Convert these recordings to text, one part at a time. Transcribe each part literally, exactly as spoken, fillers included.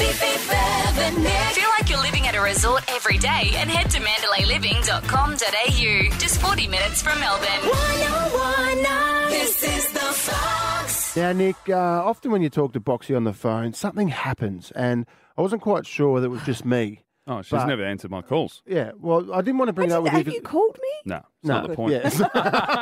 Fifi, Bev and Nick. Feel like you're living at a resort every day and head to mandalay living dot com dot a u. Just forty minutes from Melbourne. one oh one nine. This is the Fox. Now, Nick, uh, often when you talk to Boxy on the phone, something happens, and I wasn't quite sure whether it was just me. Oh, she's But- never answered my calls. Yeah, well, I didn't want to bring it up with Have you. you called me? No, it's No, not the point. yes. Well,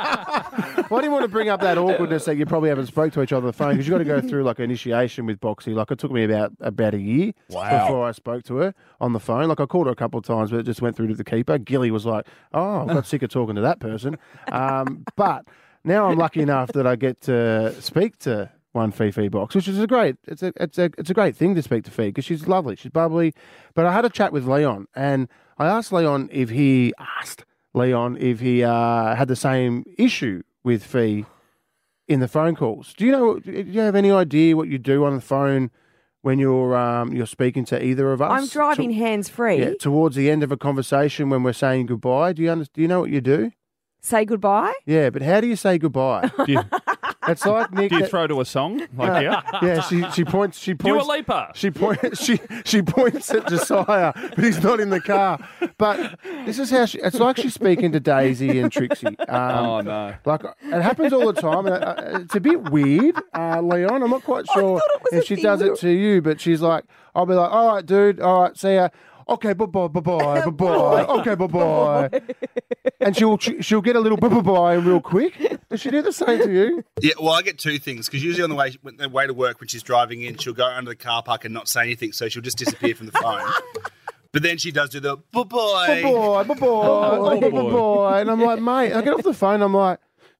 I didn't want to bring up that awkwardness that you probably haven't spoke to each other on the phone because you've got to go through like initiation with Boxy. Like it took me about about a year Wow. before I spoke to her on the phone. Like I called her a couple of times, but it just went through to the keeper. Gilly was like, "Oh, I got sick of talking to that person." Um, but now I'm lucky enough that I get to speak to one Fifi Box, which is a great. It's a it's a it's a great thing to speak to Fi because she's lovely, she's bubbly. But I had a chat with Leon, and I asked Leon if he asked. Leon, if he uh, had the same issue with Fee in the phone calls. Do you know? Do you have any idea what you do on the phone when you're um, you're speaking to either of us? I'm driving To- hands free. yeah, towards the end of a conversation when we're saying goodbye. Do you under, Do you know what you do? Say goodbye. Yeah, but how do you say goodbye? Do you, It's like Nick. do you that- throw to a song? Like, yeah? yeah, she she points. She Do a points. leaper. She points. She she points at Josiah, but he's not in the car. But this is how she. It's like she's speaking to Daisy and Trixie. Um, Oh, no. Like it happens all the time, and uh, it's a bit weird, uh, Leon. I'm not quite sure thought it was if a she thing does we it to you, but she's like, I'll be like, all right, dude, all right, see ya. Okay, bye bye, bye bye, bye bye. Okay, bye bye. And she'll she'll get a little bye bye bye real quick. Does she do the same to you? Yeah, well, I get two things because usually on the way when- the way to work when she's driving in, she'll go under the car park and not say anything, so she'll just disappear from the phone. But then she does do the bye Bye bye. bye, bye bye, bye bye. And I'm like, mate, I get off the phone. I'm like,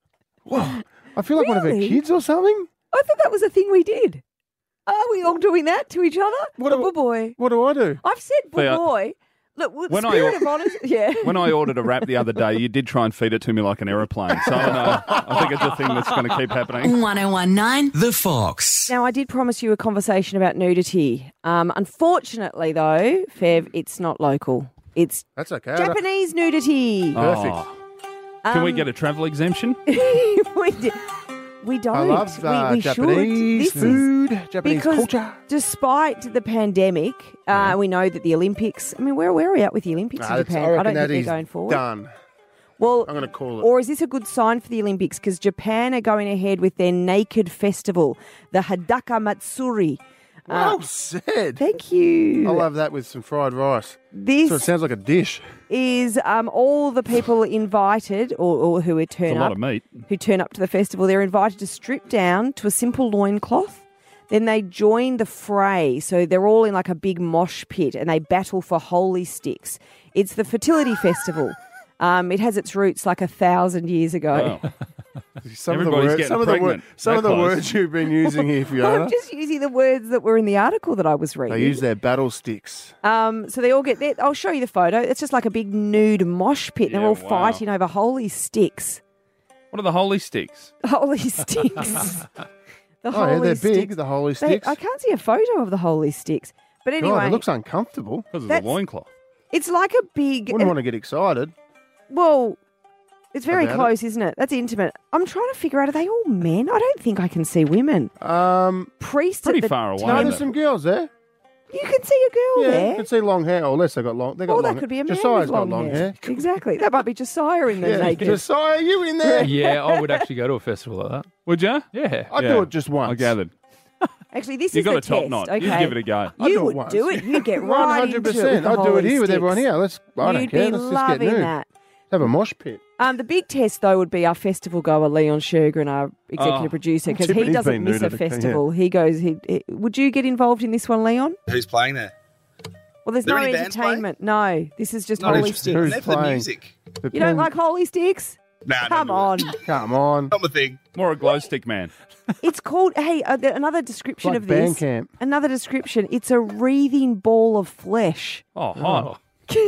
whoa, I feel like one of her Really? kids or something. I thought that was a thing we did. Are we all doing that to each other? What The do- boo boy. What do I do? I've said boo Thea, boy. Look, with when I spirit or- of honesty, yeah. When I ordered a wrap the other day, you did try and feed it to me like an aeroplane. So I don't know. I think it's a thing that's going to keep happening. one oh one nine. The Fox. Now, I did promise you a conversation about nudity. Um, unfortunately, though, Fev, it's not local. It's That's okay. I don't- Japanese nudity. Perfect. Oh. Can we Um, get a travel exemption? we, d- we don't. I love uh, we, we Japanese should. This is food, Japanese because culture. despite the pandemic, uh, we know that the Olympics. I mean, where where are we at with the Olympics Nah, in that's- Japan? I reckon don't that think is they're going forward. done. Well, I'm going to call it. or is this a good sign for the Olympics? Because Japan are going ahead with their naked festival, the Hadaka Matsuri. Well said. Thank you. I love that with some fried rice. This So it sounds like a dish. is um, all the people invited or, or who are It's a turn lot up of meat. who turn up to the festival. They're invited to strip down to a simple loincloth. Then they join the fray. So they're all in like a big mosh pit and they battle for holy sticks. It's the fertility festival. Um, it has its roots like a thousand years ago. Oh. Some Everybody's of the words, getting some of the, wor- pregnant. some That of the close. words you've been using here, Fiona. I'm just using the words that were in the article that I was reading. They use their battle sticks. Um, so they all get there. I'll show you the photo. It's just like a big nude mosh pit. And Yeah, they're all wow. fighting over holy sticks. What are the holy sticks? Holy sticks. the Oh, yeah, holy they're big, sticks. the holy They- sticks. I can't see a photo of the holy sticks. But anyway, God, it looks uncomfortable. Because of That's- the loincloth. it's like a big. Wouldn't want to get excited. Well, it's very About it. close, isn't it? That's intimate. I'm trying to figure out, are they all men? I don't think I can see women. Um, Priest Pretty at the far away, no, time- isn't there's some girls there. You can see a girl Yeah, there. you can see long hair. Or unless they got long. They got Well, long that could be a hair. man Josiah's with long, got long hair. Exactly. That might be Josiah in the Yeah, naked. Josiah, you in there? Yeah, I would actually go to a festival like that. Would you? Yeah. I'd Yeah. do it just once. I gathered. Actually, this You is got the a top test. knot. Okay. You give it a go. I'd You do it would once. do it. You'd get One right hundred into it. percent. with the I'd do it holy here with everyone sticks. here. Let's. I don't You'd care. be Let's just get loving nude. that. Have a mosh pit. Um, the big test, though, would be our festival goer, Leon Shergren, our executive Oh. producer, because he Tiffany's doesn't been miss a nude at the- festival. He goes, he, he- would you get involved in this one, Leon? Who's playing there? Well, there's There no any bands entertainment. No, this is just Not holy interested. sticks. Who's They're for the playing? music. You don't like holy sticks? Nah, Come don't do on. it. Come on. Not my thing. More a glow stick man. It's called, hey, uh, the- another description Like of this. Bandcamp. Another description. It's a wreathing ball of flesh. Oh, hot.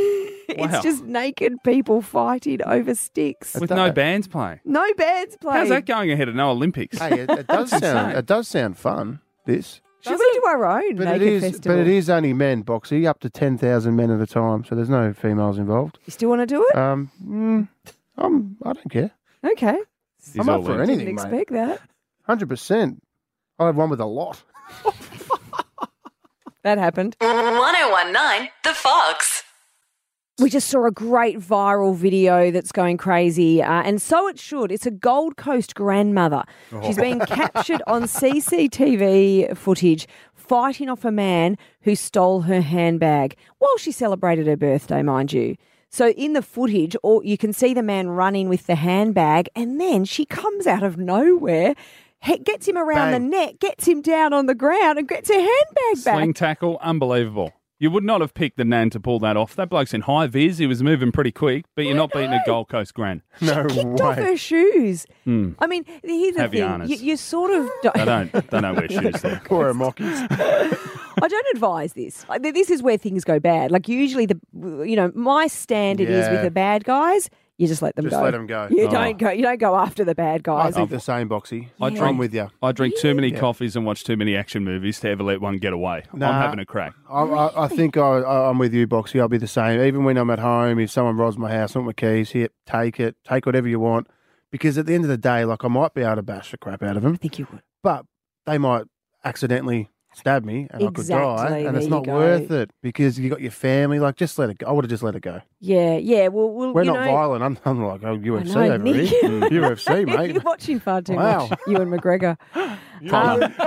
It's Wow. just naked people fighting over sticks. With no bands playing. No bands playing. How's that going ahead of no Olympics? Hey, it, it does sound. insane. It does sound fun. This. Should we do our own But naked it is. festival? But it is only men, Boxy. Up to ten thousand men at a time. So there's no females involved. You still want to do it? Um. Mm, I'm. I don't care. Okay. He's I'm all up for in. anything, Didn't mate. expect that. Hundred percent. I'll have one with a lot. that happened. one oh one point nine The Fox. We just saw a great viral video that's going crazy, uh, and so it should. It's a Gold Coast grandmother. She's been captured on C C T V footage fighting off a man who stole her handbag while she celebrated her birthday, mind you. So in the footage, or you can see the man running with the handbag, and then she comes out of nowhere, he- gets him around Bang. the neck, gets him down on the ground, and gets her handbag back. Sling tackle, unbelievable. You would not have picked the Nan to pull that off. That bloke's in high vis. He was moving pretty quick, but you're not beating a Gold Coast Gran. No Kicked off way. her shoes. I mean, here's the Heavy thing. harness. You, you sort of don't, They don't, they don't wear shoes there. Or a mockies. I don't advise this. Like, this is where things go bad. Like usually, the you know my standard is with Yeah. the bad guys. You just let them Just go. let 'em go. You Oh. don't go. You don't go after the bad I guys. think the same, Boxy. I I'm drink- with you. I drink too many Yeah. coffees and watch too many action movies to ever let one get away. Nah. I'm having a crack. I, I, I think I, I, I'm with you, Boxy. I'll be the same. Even when I'm at home, if someone robs my house, I want my keys, here, take it, take whatever you want. Because at the end of the day, like I might be able to bash the crap out of them, I think you would. but they might accidentally stab me and I could die, Exactly, and it's there not you worth go. it because you got your family. Like, just let it go. I would have just let it go. Yeah, yeah. Well, well We're you not know, violent. I'm, I'm like, oh, U F C I know, over Nick. here. Mm, U F C, mate. You're watching far too Wow. much. You and McGregor. Um, did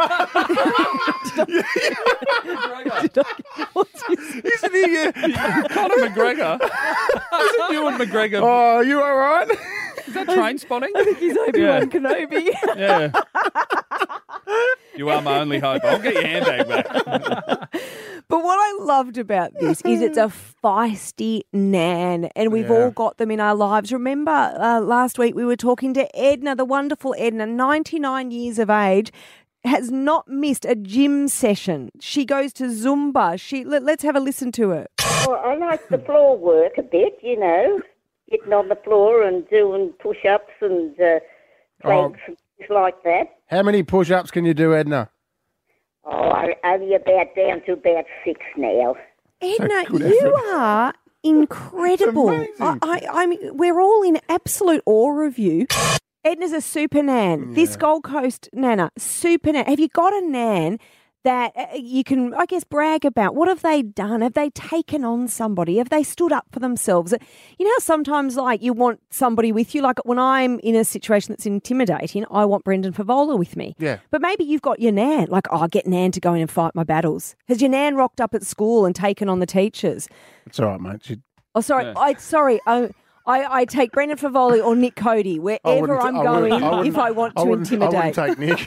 I- what's his- Isn't he? uh, Conor McGregor. Isn't you and McGregor? Oh, you all right? Is that train spotting? I think he's Obi-Wan Kenobi. Yeah. You are my only hope. I'll get your handbag back. But what I loved about this is it's a feisty Nan, and we've Yeah. all got them in our lives. Remember uh, last week we were talking to Edna, the wonderful Edna, ninety-nine years of age, has not missed a gym session. She goes to Zumba. She let, Let's have a listen to her. Well, I like the floor work a bit, you know, getting on the floor and doing push-ups and uh, planks and things like that. How many push-ups can you do, Edna? Oh, I only about down to about six now. Edna, good you effort. are incredible. It's I, amazing. I, I mean, we're all in absolute awe of you. Edna's a super nan. This Gold Coast nana, super nan. Have you got a nan that uh, you can, I guess, brag about? What have they done? Have they taken on somebody? Have they stood up for themselves? You know how sometimes, like, you want somebody with you? Like, when I'm in a situation that's intimidating, I want Brendan Favola with me. Yeah. But maybe you've got your nan. Like, oh, get Nan to go in and fight my battles. Has your nan rocked up at school and taken on the teachers? It's all right, mate. She, Oh, sorry. I sorry. I, I I take Brendan Favoli or Nick Cody I wherever wouldn't- I'm I going wouldn't- I wouldn't- if I want I to wouldn't, intimidate. I wouldn't take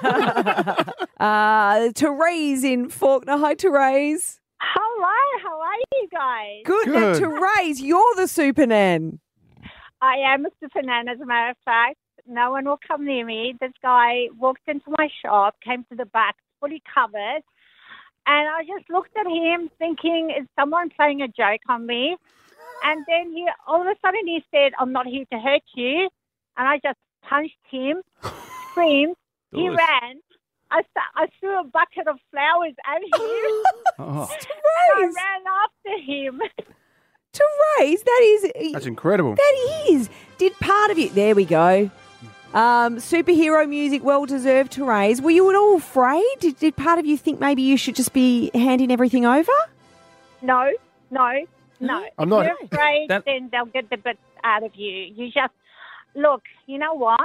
Nick. uh, Therese in Faulkner. Hi, Therese. Hello, how are you guys? Good. Now, Good. Therese, you're the super nan. I am a super nan, as a matter of fact. No one will come near me. This guy walked into my shop, came to the back, fully covered, and I just looked at him thinking, is someone playing a joke on me? And then he, all of a sudden he said, I'm not here to hurt you. And I just punched him, screamed, he Delicious. ran. I, th- I threw a bucket of flowers at him, Oh. and I Therese, ran after him. Therese, that is That's incredible. that is. Did part of you? There we go. Um, superhero music, well deserved. Therese, were you at all afraid? Did, did part of you think maybe you should just be handing everything over? No, no, no. I'm not- If you're afraid, That- then they'll get the bits out of you. You just look. You know what?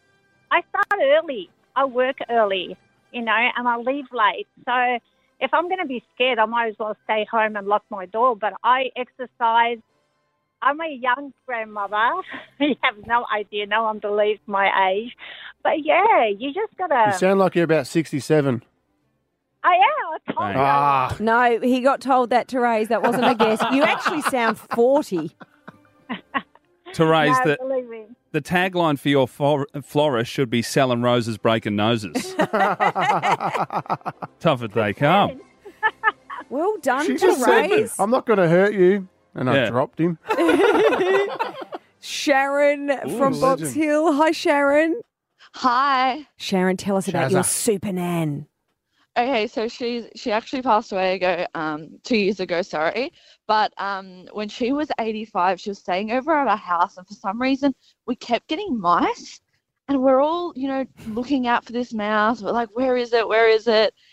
I start early. I work early. You know, and I leave late. So if I'm going to be scared, I might as well stay home and lock my door. But I exercise. I'm a young grandmother. You have no idea. No one believes my age. But yeah, you just got You to. sound like you're about sixty-seven. I am. I told you. Ah, No, he got told that, Therese. That wasn't a guess. You actually sound forty. Therese, No, the, believe me. the tagline for your for- florist should be selling roses, breaking noses. Tough as they come. Well done, she just said, Therese. I'm not going to hurt you. And I Yeah. dropped him. Sharon from Ooh, Box legend. Hill. Hi, Sharon. Hi. Sharon, tell us about your Shazza. super nan. Okay, so she's she actually passed away ago, um, two years ago, sorry. But um, when she was eighty-five, she was staying over at our house, and for some reason, we kept getting mice, and we're all, you know, looking out for this mouse. We're like, where is it? Where is it?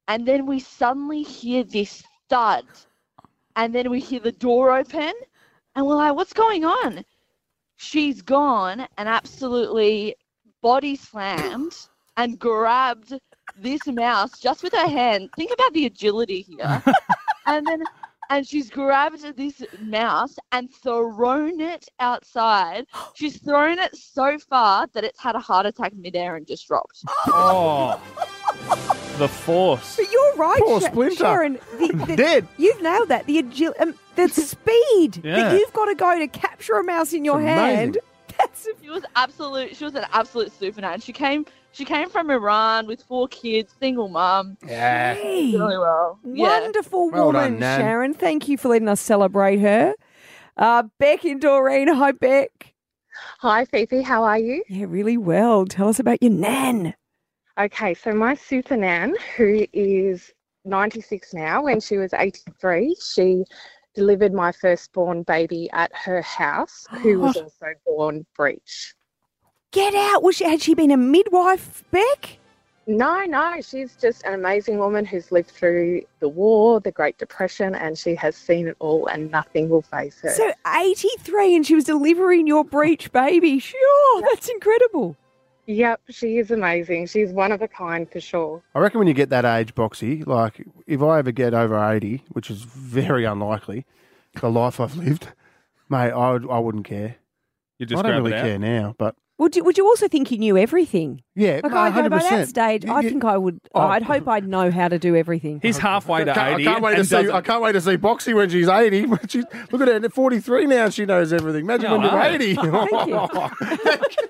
And then we suddenly hear this thud. And then we hear the door open. And we're like, what's going on? She's gone and absolutely body slammed and grabbed this mouse just with her hand. Think about the agility here. and then and she's grabbed this mouse and thrown it outside. She's thrown it so far that it's had a heart attack midair and just dropped. Oh, the force. But you're right, Poor Sha- Splinter. Sharon. The, the, Dead. You've nailed that. The agil- um, the speed Yeah. that you've got to go to capture a mouse in your It's amazing. hand. That's She was absolute. She was an absolute super nan. She came. She came from Iran with four kids, single mum. Yeah. Hey, Really well. Yeah. wonderful Well woman, done, Nan. Sharon. Thank you for letting us celebrate her. Uh, Beck in Doreen. Hi, Beck. Hi, Fifi. How are you? Yeah, really well. Tell us about your nan. Okay, so my super nan, who is ninety-six now, when she was eighty-three, she delivered my firstborn baby at her house, who was also born breech. Get out. Was she, had she been a midwife, Beck? No, no, she's just an amazing woman who's lived through the war, the Great Depression, and she has seen it all and nothing will faze her. So eighty-three and she was delivering your breech baby. Sure, that's incredible. Yep, she is amazing. She's one of a kind for sure. I reckon when you get that age, Boxy, like if I ever get over eighty, which is very unlikely, the life I've lived, mate, I, would, I wouldn't care. You just I don't grab really it out. care now, but Would you, would you also think you knew everything? yeah, Like no, I go by one hundred percent. that stage, I You- think I would. Oh. I'd hope I'd know how to do everything. He's halfway to I can't, eighty. I can't wait to and see. doesn't- I can't wait to see Boxy when she's eighty. She's, look at her, at forty-three now. She knows everything. Imagine Yeah, when you're I know. eighty. Thank you.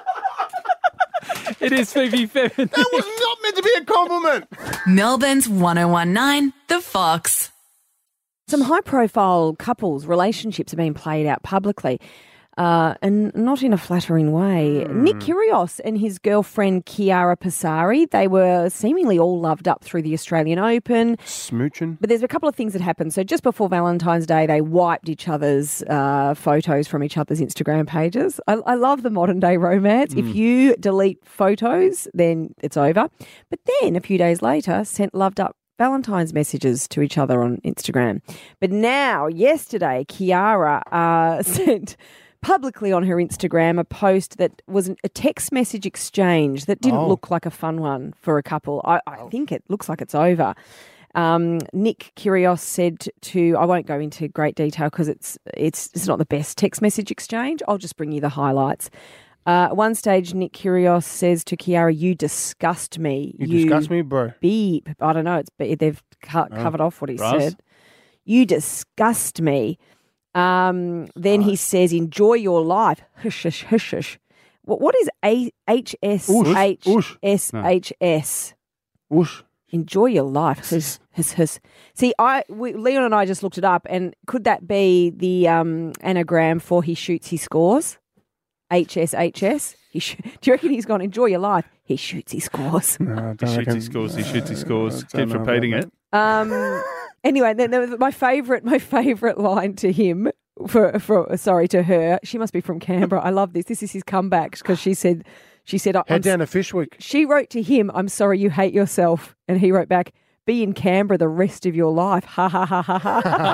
It is Fifi Fevin. That was not meant to be a compliment. Melbourne's one oh one nine, The Fox. Some high-profile couples' relationships are being played out publicly, uh, and not in a flattering way. Nick Kyrgios and his girlfriend Chiara Passari, they were seemingly all loved up through the Australian Open. Smooching. But there's a couple of things that happened. So just before Valentine's Day, they wiped each other's uh, photos from each other's Instagram pages. I, I love the modern day romance. If you delete photos, then it's over. But then a few days later, sent loved up Valentine's messages to each other on Instagram. But now, yesterday, Chiara uh, sent publicly on her Instagram a post that was an- a text message exchange that didn't Oh. look like a fun one for a couple. I, I think it looks like it's over. Um, Nick Kyrgios said to, I won't go into great detail because it's it's it's not the best text message exchange. I'll just bring you the highlights. Uh, at one stage, Nick Kyrgios says to Chiara, "You disgust me. You disgust me, bro." Beep. I don't know. It's they've cut, Oh. covered off what he Ross? said. You disgust me. Um, then he says, "Enjoy your life." Hush, hush, hush, hush. What, what is A H S H Oosh. S H S? Whoosh. Enjoy your life. His, his, his. See, I we, Leon and I just looked it up, and could that be the um, anagram for he shoots, he scores? H S H S. He sh- Do you reckon he's gone? Enjoy your life. He shoots, he scores. No, I don't He shoots, reckon- he scores, he shoots, he Uh, scores. I Keeps don't know about repeating that. it. Um. Anyway, then there was my favourite, my favourite line to him for for sorry to her. She must be from Canberra. I love this. This is his comeback because she said she said I'm Head down to Fishwick. She wrote to him, "I'm sorry you hate yourself," and he wrote back, "Be in Canberra the rest of your life." Ha ha ha ha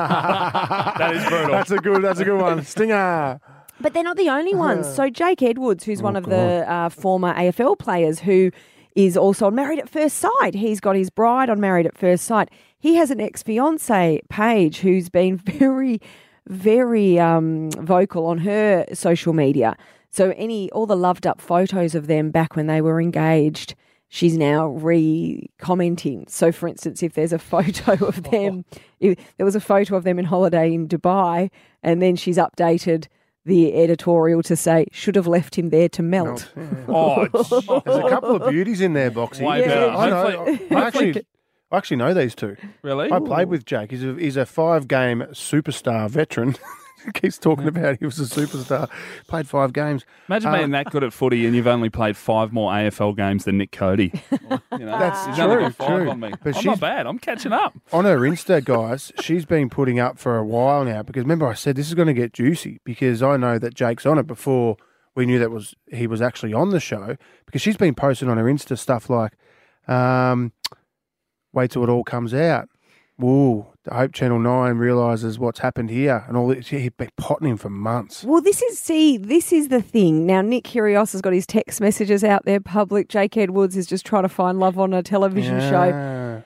ha. That is brutal. That's a good. That's a good one. Stinger. But they're not the only ones. So Jake Edwards, who's one Oh, of the uh, former A F L players who is also on Married at First Sight. He's got his bride on Married at First Sight. He has an ex-fiance, Paige, who's been very, very um, vocal on her social media. So any all the loved up photos of them back when they were engaged, she's now re-commenting. So, for instance, if there's a photo of them, if there was a photo of them in holiday in Dubai, and then she's updated the editorial to say, should have left him there to melt. Oh, There's a couple of beauties in there, Boxy. Way Yeah, better. I know. Hopefully- I actually, I actually know these two. really? I played with Jake. He's a, he's a five-game superstar veteran. He keeps talking about he was a superstar. Played five games. Imagine Uh, being that good at footy and you've only played five more A F L games than Nick Cody. You know, That's he's only true, got five true. on me. But I'm she's- not bad. I'm catching up. On her Insta, guys, she's been putting up for a while now because remember I said this is going to get juicy because I know that Jake's on it before we knew that was he was actually on the show because she's been posting on her Insta stuff like, um, Wait till it all comes out. Whoa, I hope Channel nine realises what's happened here and all this. He'd been potting him for months. Well, this is, see, this is the thing. Now, Nick Kyrgios has got his text messages out there public. Jake Edwards is just trying to find love on a television Yeah. show.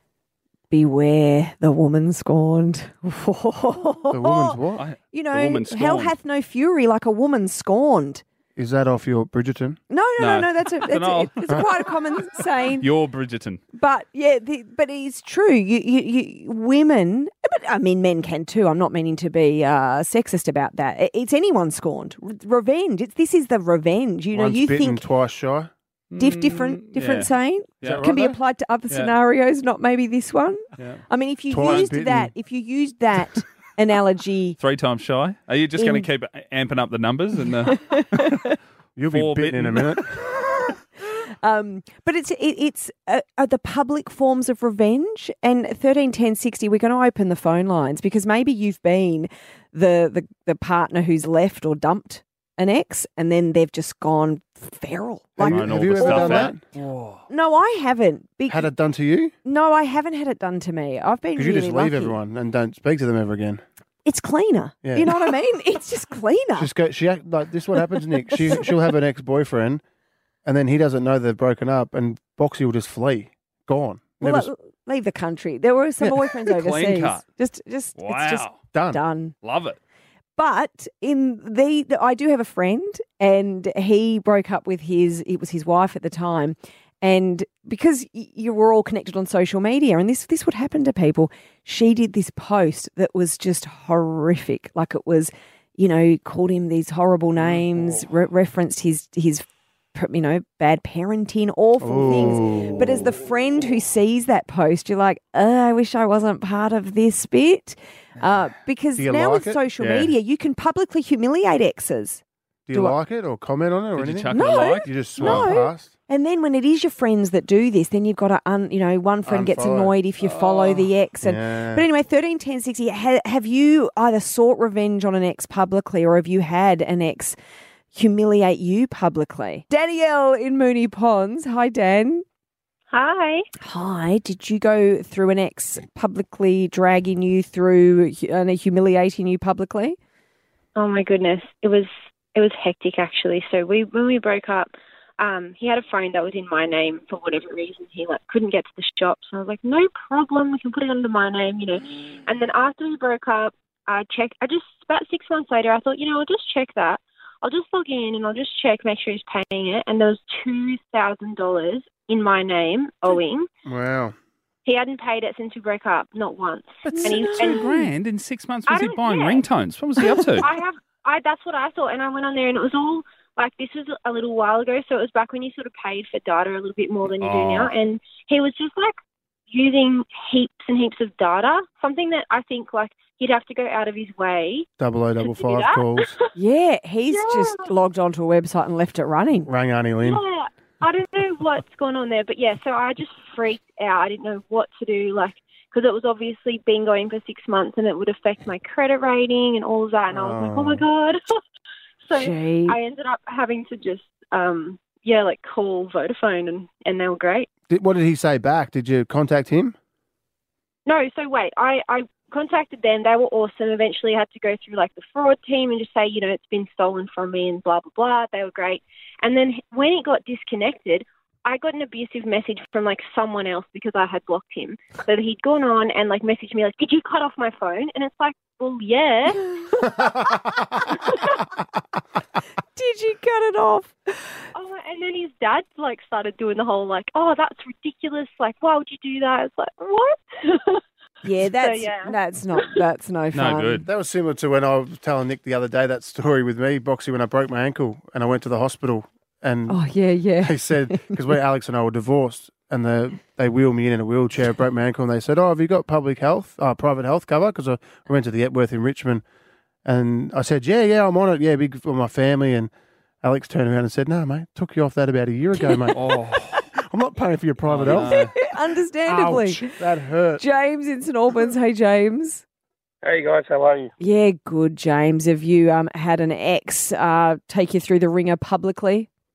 Beware the woman scorned. The woman's what? I- You The know, woman hell scorned. hath no fury like a woman scorned. Is that off your Bridgerton? No, no, no, No. no. That's a, that's a, No. it's quite a common saying. You're Bridgerton. But yeah, the, but it's true. You, you, you, women. But I mean, men can too. I'm not meaning to be uh, sexist about that. It- It's anyone scorned. Re- revenge. It's this is the revenge. You know, Once you bitten, think twice shy. diff, different, different yeah. saying Is that can right, be though? applied to other Yeah. scenarios, not maybe this one. Yeah. I mean, if you Twice used bitten. that, if you used that analogy, Three times shy. Are you just going In- to keep amping up the numbers? And uh, You'll be Four bitten in a bitten. minute. Um, but it's it, it's uh, are the public forms of revenge. And thirteen ten sixty, we're going to open the phone lines because maybe you've been the, the the partner who's left or dumped an ex, and then they've just gone feral. Have Like, you, Throwing have all you the ever stuff done out. that? no, I haven't. Be- Had it done to you? no, I haven't had it done to me. I've been Because really you just lucky. leave everyone and don't speak to them ever again. It's cleaner. Yeah. You know what I mean? It's just cleaner. Just go. She act, like this. Is what happens, Nick? She she'll have an ex boyfriend, and then he doesn't know they've broken up, and Boxy will just flee, gone, Well, never like, leave the country. There were some Yeah. boyfriends Clean overseas. cut. Just, just, wow. it's just done. done. Love it. But in the, the, I do have a friend, and he broke up with his. It was his wife at the time, and because y- you were all connected on social media, and this this would happen to people. She did this post that was just horrific. Like it was, you know, called him these horrible names, re- referenced his his, you know, bad parenting, awful things. But as the friend who sees that post, you're like, oh, I wish I wasn't part of this bit. Uh, because Do you now like with it? social Yeah. media, you can publicly humiliate exes. Do you Do I- like it or comment on it or Did you anything? chuck No. it a like? You just swipe No. past. And then when it is your friends that do this, then you've got to, un, you know, one friend gets Unfollow. annoyed if you follow the ex. And Yeah. But anyway, thirteen ten sixty, ha, have you either sought revenge on an ex publicly or have you had an ex humiliate you publicly? Danielle in Mooney Ponds. Hi, Dan. Hi. Hi. Did you go through an ex publicly dragging you through hu- and humiliating you publicly? Oh my goodness, it was it was hectic actually. So we when we broke up, um, he had a phone that was in my name for whatever reason. He like couldn't get to the shop, so I was like, no problem, we can put it under my name, you know. And then after we broke up, I checked. I just about six months later, I thought, you know, I'll just check that. I'll just log in and I'll just check, make sure he's paying it. And there was two thousand dollars in my name owing. Wow. He hadn't paid it since we broke up, not once. But and two and grand in six months, I was he don't- buying yeah. ringtones? What was he up to? I have, I that's what I thought, and I went on there, and it was all like this was a little while ago, so it was back when you sort of paid for data a little bit more than you Oh. do now, and he was just like using heaps and heaps of data, something that I think like he'd have to go out of his way. Double O double to do five that. calls. Yeah, he's Yeah. just logged onto a website and left it running. Rang Auntie Lynn. Yeah, I don't know what's going on there, but yeah, so I just freaked out. I didn't know what to do, like, because it was obviously been going for six months and it would affect my credit rating and all of that, and I was like, oh my God. So Gee. I ended up having to just, um, yeah, like call Vodafone, and, and they were great. Did, what did he say back? Did you contact him? No, so wait, I, I contacted them. They were awesome. Eventually I had to go through like the fraud team and just say, you know, it's been stolen from me and blah, blah, blah. They were great. And then when it got disconnected, I got an abusive message from like someone else because I had blocked him. So he'd gone on and like messaged me like, did you cut off my phone? And it's like, well, yeah. Did you cut it off? Oh, and then his dad like started doing the whole like, oh, that's ridiculous. Like, why would you do that? It's like, what? Yeah, that's yeah. that's not that's no fun. That was similar to when I was telling Nick the other day that story with me, Boxy, when I broke my ankle and I went to the hospital and Oh yeah, yeah. they said, because we Alex and I were divorced and the, they wheeled me in in a wheelchair, broke my ankle, and they said, oh, have you got public health, uh, private health cover? Because I went to the Epworth in Richmond and I said, yeah, yeah, I'm on it. Yeah, big for my family. And Alex turned around and said, no, mate, took you off that about a year ago, mate. Oh. I'm not paying for your private Oh, health. Understandably. Ouch, that hurt. James in St Albans. Hey, James. Hey guys, how are you? Yeah, good, James. Have you um, had an ex uh, take you through the ringer publicly?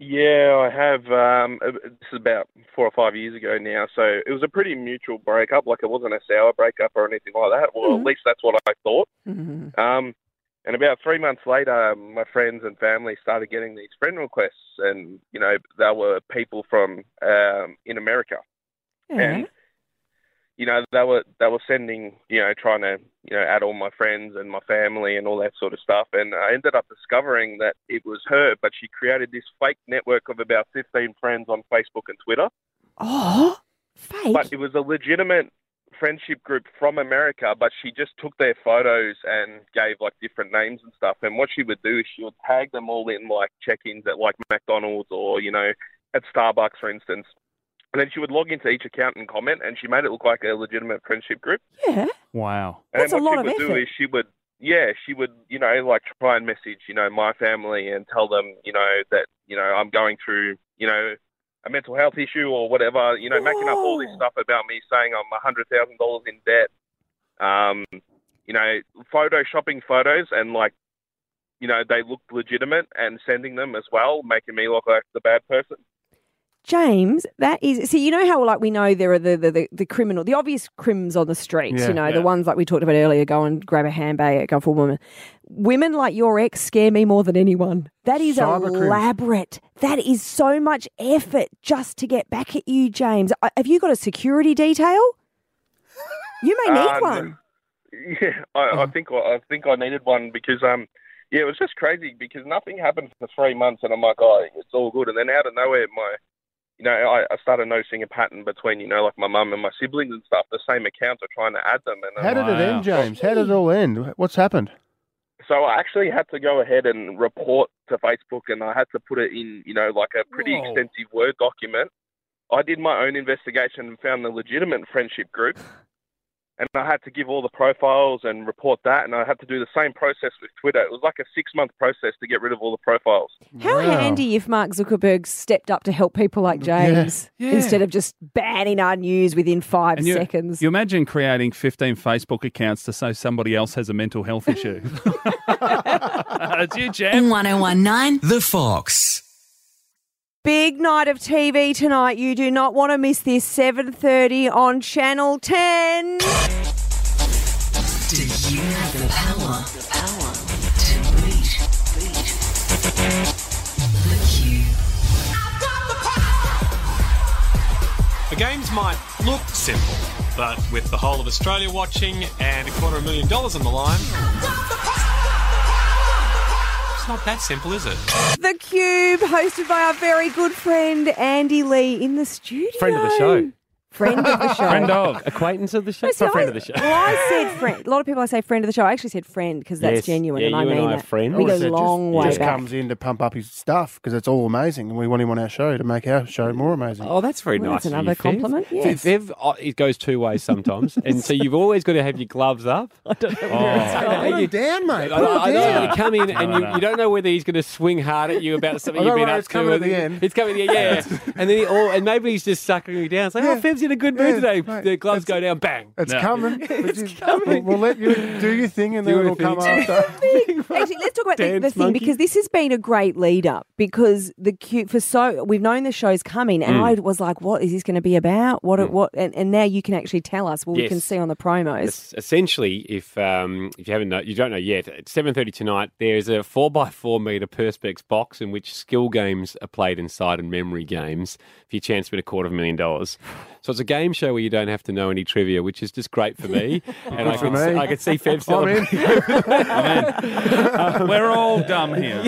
Yeah, I have. Um, uh, this is about four or five years ago now. So it was a pretty mutual breakup. Like, it wasn't a sour breakup or anything like that. Well, Mhm. at least that's what I thought. Mhm. Um, and about three months later, my friends and family started getting these friend requests, and you know, they were people from um, in America, Yeah. and you know, they were they were sending, you know, trying to, you know, add all my friends and my family and all that sort of stuff. And I ended up discovering that it was her, but she created this fake network of about fifteen friends on Facebook and Twitter. Oh, fake. But it was a legitimate friendship group from America, but she just took their photos and gave like different names and stuff. And what she would do is she would tag them all in like check-ins at like McDonald's or, you know, at Starbucks, for instance. And then she would log into each account and comment, and she made it look like a legitimate friendship group. Yeah. Wow. And That's a what lot she of would do effort. is she would, yeah, she would, you know, like try and message, you know, my family and tell them, you know, that, you know, I'm going through, you know, a mental health issue or whatever, you know, making up all this stuff about me, saying I'm one hundred thousand dollars in debt, um, you know, photoshopping photos, and like, you know, they looked legitimate and sending them as well, making me look like the bad person. James, that is. See, you know how like we know there are the the, the, the criminal, the obvious crims on the streets. Yeah, you know, yeah. the ones like we talked about earlier. Go and grab a handbag, go for a woman. Women like your ex scare me more than anyone. That is Cyber crims. elaborate. That is so much effort just to get back at you, James. Uh, Have you got a security detail? You may need Um, one. Yeah, I, I think I think I needed one because um, yeah, it was just crazy because nothing happened for three months, and I'm like, oh, it's all good, and then out of nowhere, my, you know, I, I started noticing a pattern between, you know, like my mum and my siblings and stuff. The same accounts are trying to add them, and How I'm did it end, James? How did it all end? What's happened? So I actually had to go ahead and report to Facebook, and I had to put it in, you know, like a pretty Whoa. extensive Word document. I did my own investigation and found the legitimate friendship group, and I had to give all the profiles and report that, and I had to do the same process with Twitter. It was like a six-month process to get rid of all the profiles. How handy if Mark Zuckerberg stepped up to help people like James Yeah. instead of just banning our news within five And you, seconds. you imagine creating fifteen Facebook accounts to say somebody else has a mental health issue. It's you, Jen. one oh one point nine The Fox. Big night of T V tonight. You do not want to miss this. seven thirty on Channel ten. Do you have the power? The power to beat, beat the Cube. The games might look simple, but with the whole of Australia watching and a quarter of a million dollars on the line, it's not that simple, is it? The Cube, hosted by our very good friend Andy Lee in the studio. Friend of the show. Friend of the show. Friend of. Acquaintance of the show. No, see, Not friend I- of the show. Well, I said friend. A lot of people I say friend of the show. I actually said friend because that's Yes. genuine, Yeah, and I you and mean I are that. friends. We Oh, go so long just, way just back. comes in to pump up his stuff because it's all amazing, and we want him on our show to make our show more amazing. Oh, that's very Well, nice. that's of another you, Fev. compliment, Fev- yes. Fev, oh, it goes two ways sometimes, and so you've always got to have your gloves up. I don't know. Oh, put him down, mate. I, Put I him know down. you come in and No, you, no. you don't know whether he's going to swing hard at you about something I you've know, been right, up it's to. coming at and the end. It's coming at the end, yeah. And then he, oh, and maybe he's just sucking you down. It's like, Yeah. oh, Fev's in a good mood Yeah, today. mate. The gloves go down, bang. It's No. coming. It's It's coming. We'll, we'll let you do your thing, and Do then your it'll come thing. after. Actually, let's talk about the, Dance the thing monkey. because this has been a great lead up because the Cube for so we've known the show's coming and Mm. I was like, what is this going to be about? What what? And, and now you can actually tell us. Well, we can Yes. see on the promos. Es- Essentially, if um, if you haven't know, you don't know yet, at seven thirty tonight, there's a four by four metre Perspex box in which skill games are played inside and memory games for your chance to win a quarter of a million dollars. So it's a game show where you don't have to know any trivia, which is just great for me. And I for could, me. I could see Feb I'm in. celebrating. We're all dumb here.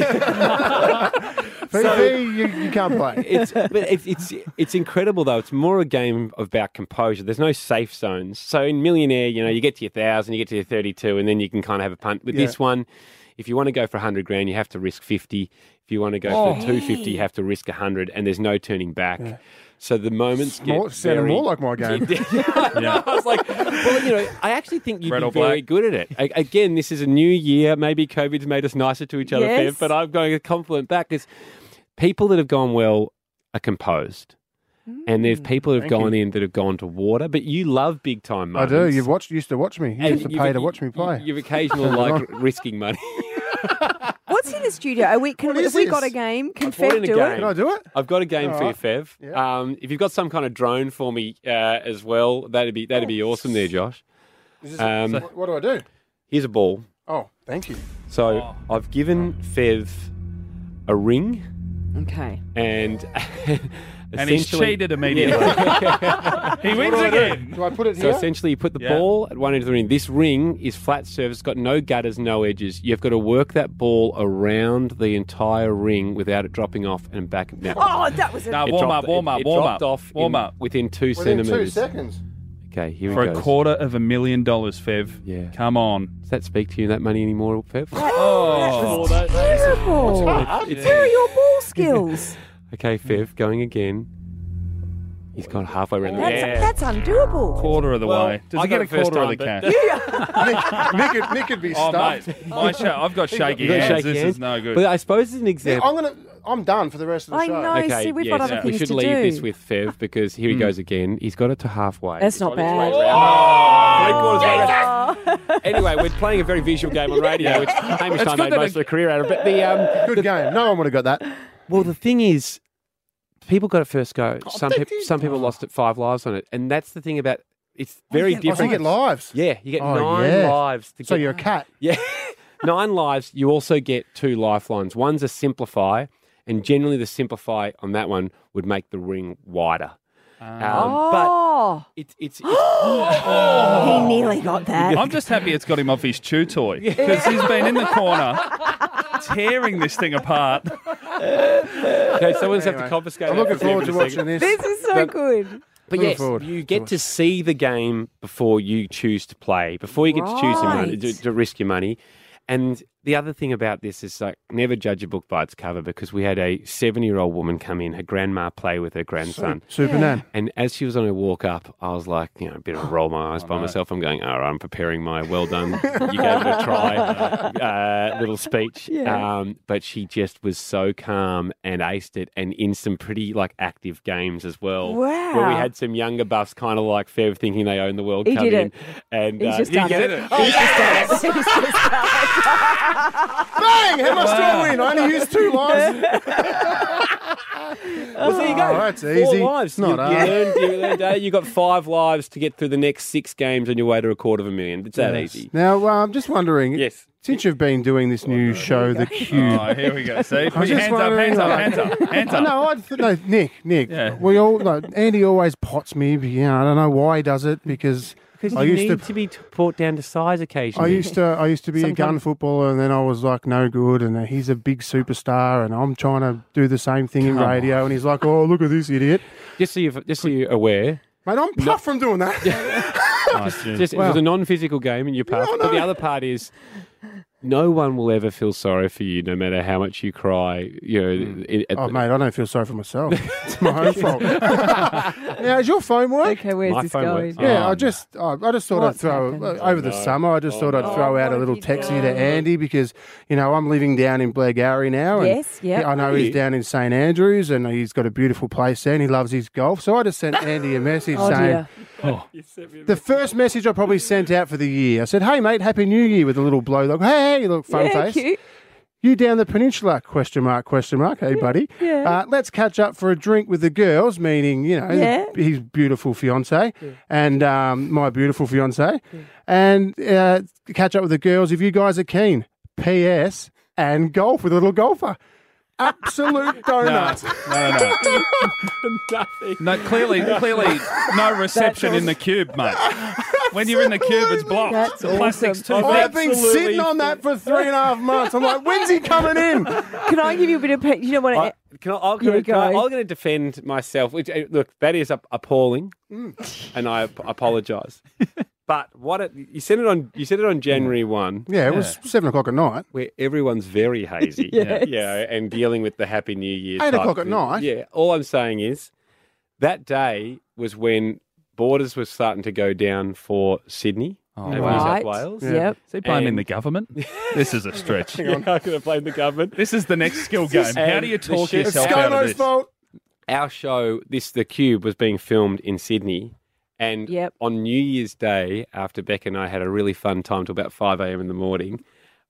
P V, you, you can't play. It's but it's, it's it's incredible though. It's more a game about composure. There's no safe zones. So in Millionaire, you know, you get to your thousand, you get to your thirty-two, and then you can kind of have a punt. With Yeah. this one, if you want to go for a hundred grand, you have to risk fifty. If you want to go Oh. for two fifty, you have to risk a hundred, and there's no turning back. Yeah. So the moments get More, sounding very... more like my game. I was like, well, you know, I actually think you'd Red be or very black? good at it. A- again, this is a new year. Maybe COVID's made us nicer to each other, Yes. Fev, but I'm going to compliment back because people that have gone well are composed. And there's people that have Thank gone you. in that have gone to water, but you love big time I moments. do. You've watched, used to watch me. You And used to you've- pay to watch me play. You've occasionally like risking money. What's What's in the studio? Are we, can, What have is we this? got a game? Can I brought Fev in a do game. it? Can I do it? I've got a game All for you, right. Fev. Yeah. Um, if you've got some kind of drone for me uh, as well, that'd be that'd be awesome there, Josh. Is this- Um, what, what do I do? Here's a ball. Oh, thank you. So I've given Fev a ring Okay. and And he's essentially- cheated immediately. Yeah. He wins What do I do? again. Do I put it So here? essentially, you put the Yeah. ball at one end of the ring. This ring is flat surface, got no gutters, no edges. You've got to work that ball around the entire ring without it dropping off and back. Now, Oh, that was a... No, it warm dropped- up, warm it- up, it warm dropped up. off Warm in- up. within two Within two centimeters. seconds. Okay, here For he a goes. quarter of a million dollars, Fev. Yeah. Come on. Does that speak to you, that money anymore, Fev? Oh. Terrible. It's- Where are your ball skills? Okay, Fev, going again. He's gone halfway around the That's, yeah. that's undoable. Quarter of the Well, way. Does I he get got a it first quarter of the time, cash? but- Nick, Nick, could, Nick could be Oh, stuffed. mate. My show, I've got shaky You've got hands. shaky This hands. is no good. But I suppose as an Yeah, example. I'm gonna. I'm done for the rest of the I show. know. Okay, see, we've yes, got other we things should to leave do. this with Fev because here he goes again. He's got it to halfway. That's He's not got his way bad. around. Three quarters way around. Anyway, we're playing a very visual game on radio, which Hamish and I made most of a career out of. But the um, Good game. No one would have got that. well, the thing is, people got it first go. Some they people, did. some people lost it five lives on it, and that's the thing about it's very Oh, different. so you get lives. Yeah, you get Oh, nine yeah. lives. To So get, you're a cat. yeah, nine lives. You also get two lifelines. One's a simplify, and generally the simplify on that one would make the ring wider. Um, But Oh, it's it's, it's he nearly got that. I'm just happy it's got him off his chew toy because he's been in the corner tearing this thing apart. okay. Someone's have to Anyway, confiscate. I'm that looking from forward Fev in to a watching second. this. This is so But- good. But Looking yes, forward you to get it. to see the game before you choose to play, before you get to choose your money, Right. to, to risk your money. And the other thing about this is like never judge a book by its cover because we had a seven-year-old woman come in, her grandma play with her grandson. Super Nan. And as she was on her walk up, I was like, you know, a bit of a roll my eyes by myself. I'm going, all right, I'm preparing my well done. You gave it a try uh, little speech. Yeah. Um, but she just was so calm and aced it and in some pretty like active games as well. Wow. Where we had some younger buffs kind of like Fev thinking they own the world He come did in. it. And He's uh, just you done get it. it. He's just done it. He's just done it. Bang! How much do I win? I only used two lives. Well, there you go. Oh, that's Four easy. lives. It's not you, you hard. learned, you learned, uh, you got five lives to get through the next six games on your way to a quarter of a million. It's that Yes. easy. Now, uh, I'm just wondering. Yes. Since you've been doing this new show, The Cube. Oh, here we go. See, I put was your just hands up, wondering, hands up, like- hands up, hands up. No, I th- no, Nick, Nick. Yeah. We all no, Andy always pots me. But, you know, I don't know why he does it because Because I you used need to. to, be t- brought down to size I occasionally. used to. I used to be a gun Sometimes- footballer, and then I was like no good. And uh, he's a big superstar, and I'm trying to do the same thing in Come radio. And he's like, "Oh, look at this idiot, Just so you're, just so you're aware, mate! I'm puffed from doing that." Oh, gee. just, it Wow. was a non-physical game and you passed. No, But the no. other part is, no one will ever feel sorry for you, no matter how much you cry. You know, i- at Oh, the- mate, I don't feel sorry for myself. It's my own fault. Now, is your phone work? Okay, where's My this phone going? works. Yeah, Oh, I just, I I just thought What's I'd throw happened? uh, over the no. summer. I just Oh, thought I'd no. throw Oh, out a what little have you texty to done? Andy because you know I'm living down in Blairgowrie now. And Yes, yep. he- I know he's down in St Andrews and he's got a beautiful place there and he loves his golf. So I just sent Andy a message Oh, saying. dear. The first message I probably sent out for the year. I said, "Hey mate, happy New Year," with a little blow. Like, hey, hey, look, fun Yeah, face. cute. You down the peninsula? Question mark? Question mark? Hey, buddy. Yeah. Uh, let's catch up for a drink with the girls. Meaning, you know, Yeah. his beautiful fiance and um, my beautiful fiance, and uh, catch up with the girls if you guys are keen. P S and golf with a little golfer. Absolute donut. No, no, no. No, clearly, clearly, no reception in the cube, mate. When you're in the cube, it's blocked. That's the plastic's too awesome. I've thick. been sitting on that for three and a half months. I'm like, when's he coming in? Can I give you a bit of pe- you know what? I, can I, I'm Yeah, going go. to defend myself. Which, uh, look, that is ap- appalling, and I ap- apologise. But what it, you said it on you said it on January one, Yeah, it was seven o'clock at night. where everyone's very hazy, Yes. yeah, and dealing with the Happy New Year. Eight type o'clock at thing. night? Yeah. All I'm saying is that day was when borders were starting to go down for Sydney Oh, and New wow. South Right. Wales. Yep. Is he blaming And- the government? This is a stretch. Yeah, I'm going to blame the government. This is the next skill game. How And do you the talk shit- It's yourself out of ScoMo's this? fault. Our show, this The Cube, was being filmed in Sydney. And Yep. on New Year's Day, after Beck and I had a really fun time till about five a.m. in the morning,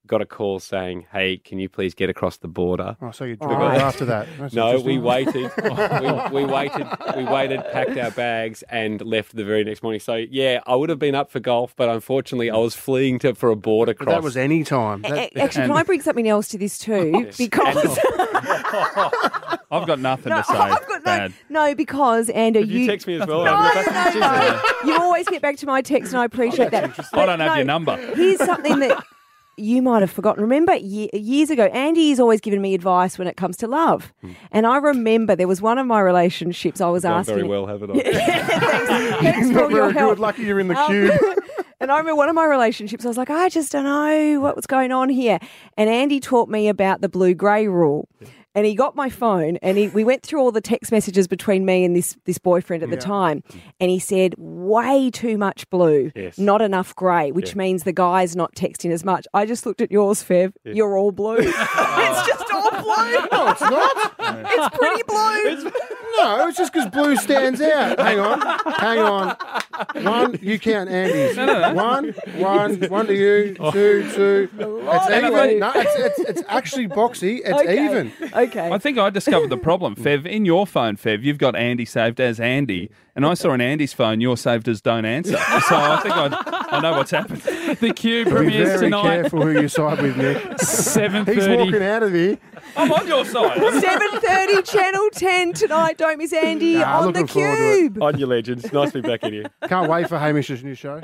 got a call saying, "Hey, can you please get across the border?" Oh, so you We drove got- after that. That's no, we interesting. waited. we, we waited. We waited, packed our bags, and left the very next morning. So yeah, I would have been up for golf, but unfortunately, I was fleeing to for a border But cross. that was any time. That, A- Actually, can I bring something else to this too? Because I've got nothing No, to say. I've got no, Bad. no, because and Did you text me as well? No, Have no, you got- no, no. You always get back to my text, and I appreciate that. I don't But have no, your number. Here's something that you might have forgotten. Remember ye- years ago, Andy has always given me advice when it comes to love, and I remember there was one of my relationships I was Done asking. very well, haven't I? Thanks for Not all your very help. good. Lucky you're in the Um, cube. And I remember one of my relationships, I was like, I just don't know what was going on here. And Andy taught me about the blue-grey rule. And he got my phone and he, we went through all the text messages between me and this, this boyfriend at the Yeah. time. And he said, way too much blue, Yes. not enough grey, which Yeah. means the guy's not texting as much. I just looked at yours, Fev. Yeah. You're all blue. It's just all blue. No, it's not. It's pretty blue. No, it's just because blue stands out. Hang on. Hang on. One, you count Andy's. No, no, no. One, one, one to you, two, two. It's And even. I- No, it's, it's, it's actually boxy. It's Okay. even. Okay. I think I discovered the problem, Fev. In your phone, Fev, you've got Andy saved as Andy, and I saw on Andy's phone you're saved as Don't Answer. So I think I, I know what's happened. The Q Be premieres very tonight. careful who you side with, Nick. seven He's thirty. walking out of here. I'm on your side. seven thirty, Channel ten tonight. Don't miss Andy Nah, on looking the forward to it. Cube. On your legends. Nice to be back in here. Can't wait for Hamish's new show.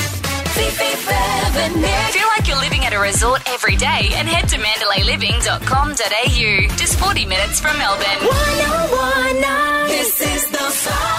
Feel like you're living at a resort every day and head to mandalay living dot com dot a u. Just forty minutes from Melbourne. This is the